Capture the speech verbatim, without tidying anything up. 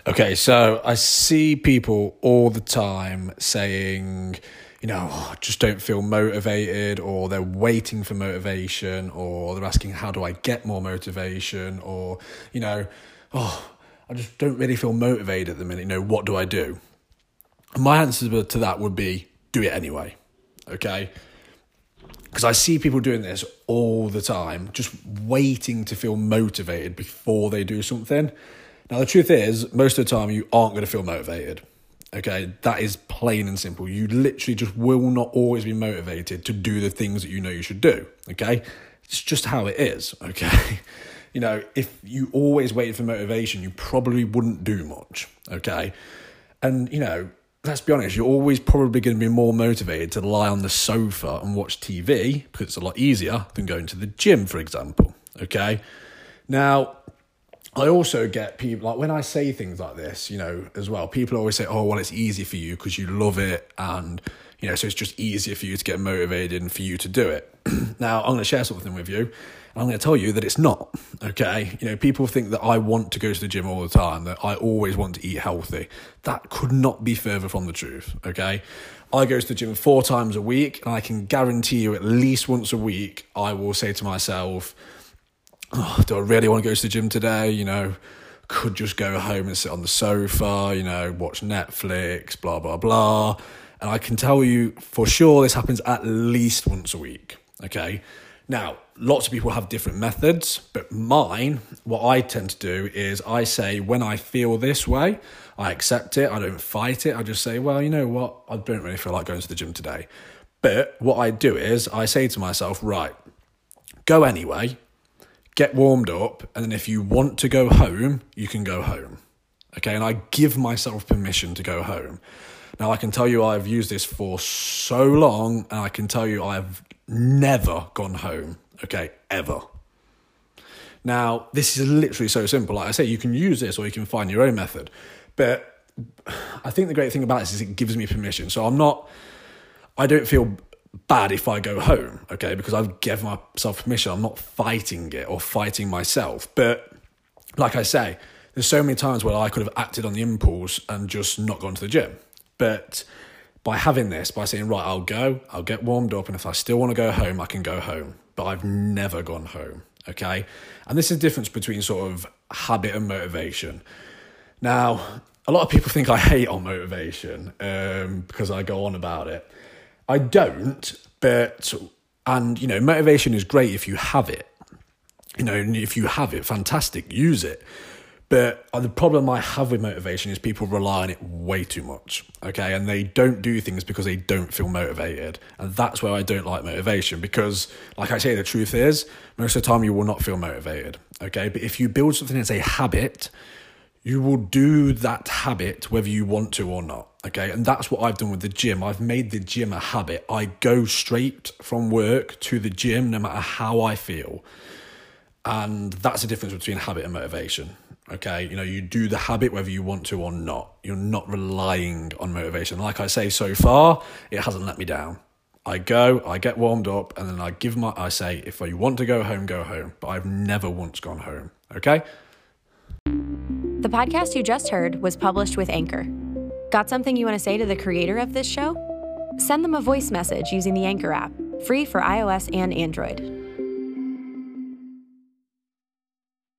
Okay, so I see people all the time saying, you know, oh, just don't feel motivated, or they're waiting for motivation, or they're asking, how do I get more motivation? Or, you know, oh, I just don't really feel motivated at the minute. You know, what do I do? And my answer to that would be, do it anyway, okay? Because I see people doing this all the time, just waiting to feel motivated before they do something. Now, the truth is, most of the time, you aren't going to feel motivated, okay? That is plain and simple. You literally just will not always be motivated to do the things that you know you should do, okay? It's just how it is, okay? You know, if you always waited for motivation, you probably wouldn't do much, okay? And, you know, let's be honest, you're always probably going to be more motivated to lie on the sofa and watch T V because it's a lot easier than going to the gym, for example, okay? Now, I also get people, like when I say things like this, you know, as well, people always say, oh, well, it's easy for you because you love it. And, you know, so it's just easier for you to get motivated and for you to do it. Now, I'm going to share something with you. And I'm going to tell you that it's not, okay? You know, people think that I want to go to the gym all the time, that I always want to eat healthy. That could not be further from the truth, okay? I go to the gym four times a week, and I can guarantee you at least once a week, I will say to myself, oh, do I really want to go to the gym today? You know, could just go home and sit on the sofa, you know, watch Netflix, blah, blah, blah. And I can tell you for sure this happens at least once a week, okay? Now, lots of people have different methods, but mine, what I tend to do is I say when I feel this way, I accept it, I don't fight it, I just say, well, you know what, I don't really feel like going to the gym today. But what I do is I say to myself, right, go anyway, get warmed up, and then if you want to go home, you can go home, okay? And I give myself permission to go home. Now, I can tell you I've used this for so long, and I can tell you I've never gone home, okay, ever. Now, this is literally so simple. Like I say, you can use this or you can find your own method. But I think the great thing about this is it gives me permission. So I'm not, I don't feel bad if I go home, okay, because I've given myself permission. I'm not fighting it or fighting myself. But like I say, there's so many times where I could have acted on the impulse and just not gone to the gym. But by having this, by saying, right, I'll go, I'll get warmed up, and if I still want to go home, I can go home. But I've never gone home, okay? And this is the difference between sort of habit and motivation. Now, a lot of people think I hate on motivation um, because I go on about it. I don't, but, and, you know, motivation is great if you have it. You know, if you have it, fantastic, use it. But the problem I have with motivation is people rely on it way too much, okay? And they don't do things because they don't feel motivated. And that's where I don't like motivation because, like I say, the truth is, most of the time you will not feel motivated, okay? But if you build something as a habit, you will do that habit whether you want to or not, okay? And that's what I've done with the gym. I've made the gym a habit. I go straight from work to the gym no matter how I feel. And that's the difference between habit and motivation. Okay, you know, you do the habit whether you want to or not. You're not relying on motivation. Like I say, so far, it hasn't let me down. I go, I get warmed up, and then I give my, I say, if you want to go home, go home. But I've never once gone home, okay? The podcast you just heard was published with Anchor. Got something you want to say to the creator of this show? Send them a voice message using the Anchor app, free for iOS and Android.